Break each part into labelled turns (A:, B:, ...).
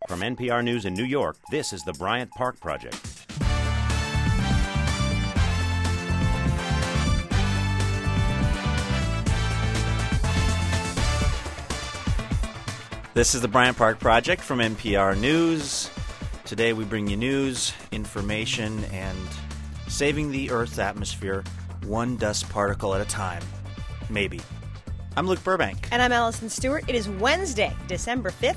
A: From NPR News in New York, this is the Bryant Park Project.
B: This is the Bryant Park Project from NPR News. Today we bring you news, information, and saving the Earth's atmosphere one dust particle at a time. Maybe. I'm Luke Burbank.
C: And I'm Allison Stewart. It is Wednesday, December 5th,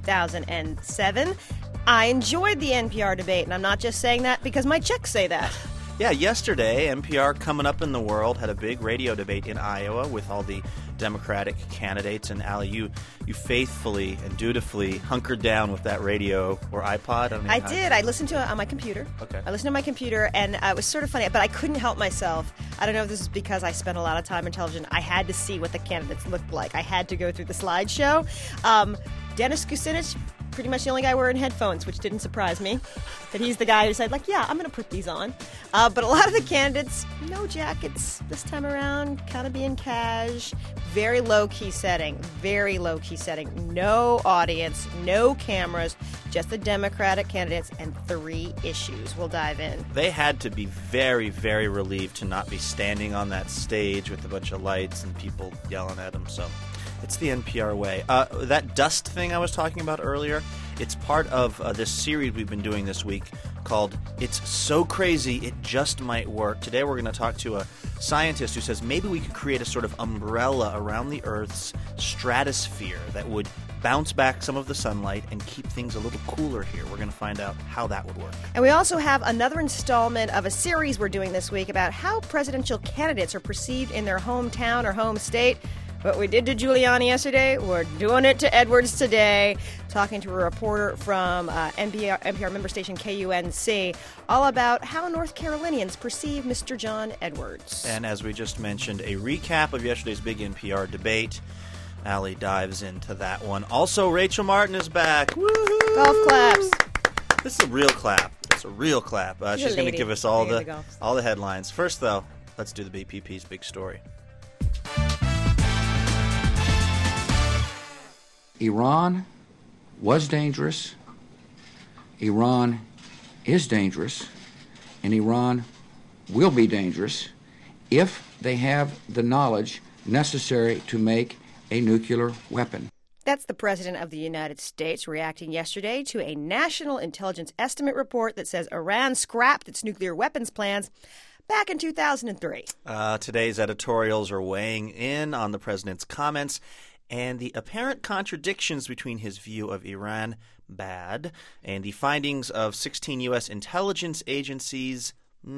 C: 2007. I enjoyed the NPR debate, and I'm not just saying that because my checks say that.
B: Yeah, yesterday, NPR Coming Up in the World had a big radio debate in Iowa with all the Democratic candidates. And Allie, you faithfully and dutifully hunkered down with that radio or iPod.
C: I did. I listened to it on my computer.
B: Okay.
C: I listened to my computer, and it was sort of funny, but I couldn't help myself. I don't know if this is because I spent a lot of time in television. I had to see what the candidates looked like. I had to go through the slideshow. Dennis Kucinich, pretty much the only guy wearing headphones, which didn't surprise me. That he's the guy who said, yeah, I'm going to put these on. But a lot of the candidates, no jackets this time around, kind of being cash. Very low-key setting. Very low-key setting. No audience, no cameras, just the Democratic candidates and 3 issues. We'll dive in.
B: They had to be very, very relieved to not be standing on that stage with a bunch of lights and people yelling at them, so... It's the NPR way. That dust thing I was talking about earlier, it's part of this series we've been doing this week called It's So Crazy It Just Might Work. Today we're going to talk to a scientist who says maybe we could create a sort of umbrella around the Earth's stratosphere that would bounce back some of the sunlight and keep things a little cooler here. We're going to find out how that would work.
C: And we also have another installment of a series we're doing this week about how presidential candidates are perceived in their hometown or home state. What we did to Giuliani yesterday, we're doing it to Edwards today. Talking to a reporter from NPR member station KUNC all about how North Carolinians perceive Mr. John Edwards.
B: And as we just mentioned, a recap of yesterday's big NPR debate. Allie dives into that one. Also, Rachel Martin is back. Woohoo!
C: Golf claps.
B: This is a real clap. It's a real clap. She's going to give us all the headlines. First, though, let's do the BPP's big story.
D: Iran was dangerous, Iran is dangerous, and Iran will be dangerous if they have the knowledge necessary to make a nuclear weapon.
C: That's the President of the United States reacting yesterday to a National Intelligence Estimate report that says Iran scrapped its nuclear weapons plans back in 2003.
B: Today's editorials are weighing in on the president's comments and the apparent contradictions between his view of Iran, bad, and the findings of 16 U.S. intelligence agencies,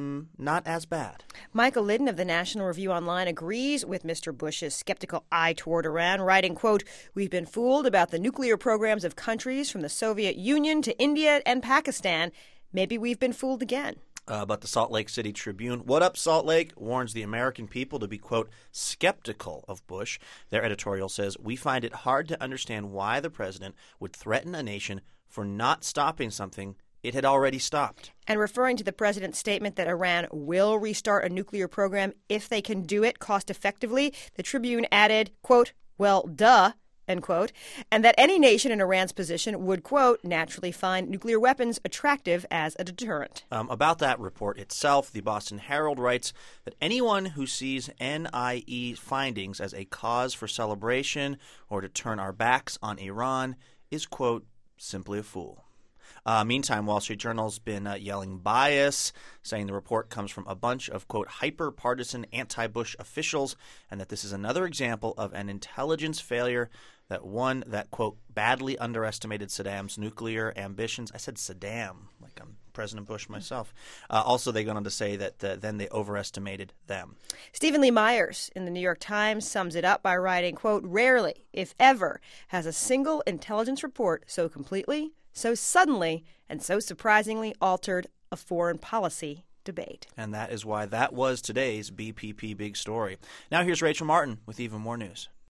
B: not as bad.
C: Michael Liddon of the National Review Online agrees with Mr. Bush's skeptical eye toward Iran, writing, quote, "We've been fooled about the nuclear programs of countries from the Soviet Union to India and Pakistan. Maybe we've been fooled again."
B: But the Salt Lake City Tribune, what up, Salt Lake, warns the American people to be, quote, skeptical of Bush. Their editorial says, "We find it hard to understand why the president would threaten a nation for not stopping something it had already stopped."
C: And referring to the president's statement that Iran will restart a nuclear program if they can do it cost effectively, the Tribune added, quote, "Well, duh," end quote, and that any nation in Iran's position would, quote, naturally find nuclear weapons attractive as a deterrent.
B: About that report itself, the Boston Herald writes that anyone who sees NIE findings as a cause for celebration or to turn our backs on Iran is, quote, simply a fool. Meantime, Wall Street Journal's been yelling bias, saying the report comes from a bunch of, quote, hyper-partisan anti-Bush officials, and that this is another example of an intelligence failure that, quote, badly underestimated Saddam's nuclear ambitions. I said Saddam, like I'm President Bush myself. Also, they go on to say that then they overestimated them.
C: Stephen Lee Myers in the New York Times sums it up by writing, quote, "Rarely, if ever, has a single intelligence report so completely, so suddenly, and so surprisingly altered a foreign policy debate."
B: And that is why that was today's BPP Big Story. Now here's Rachel Martin with even more news.